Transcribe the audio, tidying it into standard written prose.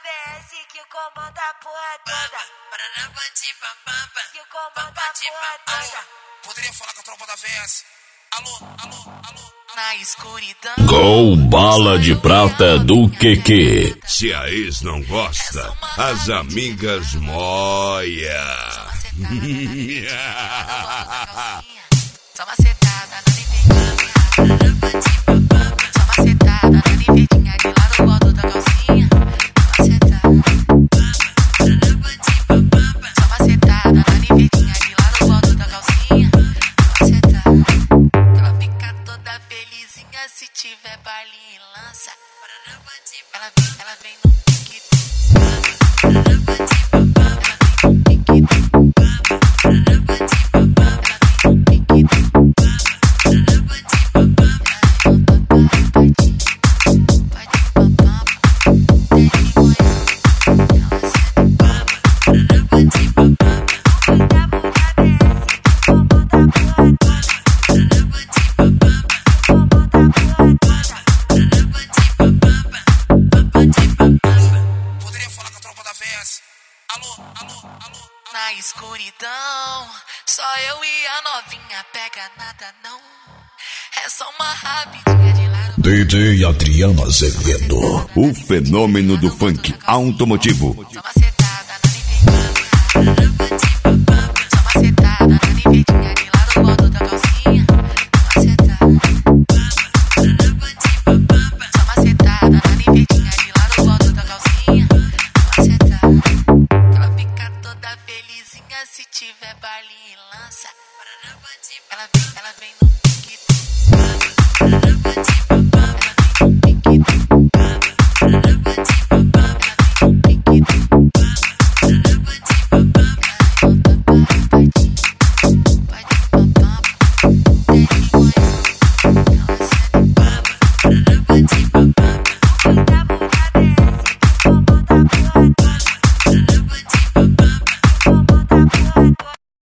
VS que comanda a porra toda. Que comanda a porra toda. Poderia falar com a tropa da VS? Alô. Na escuridão. Com bala de prata do QQ. Se a ex não gosta, as amigas moia. Só macetada na limpidinha. Só macetada na limpidinha. De lá no gosto da calcinha. Só macetada na limpidinha. De lá no gosto da calcinha. Ela fica toda felizinha se tiver baile e lança. Ela vem no pique. Na escuridão, só eu e a novinha, pega nada não. É só uma rapidinha de lado. DJ Adriano Azevedo, o fenômeno do funk automotivo. Só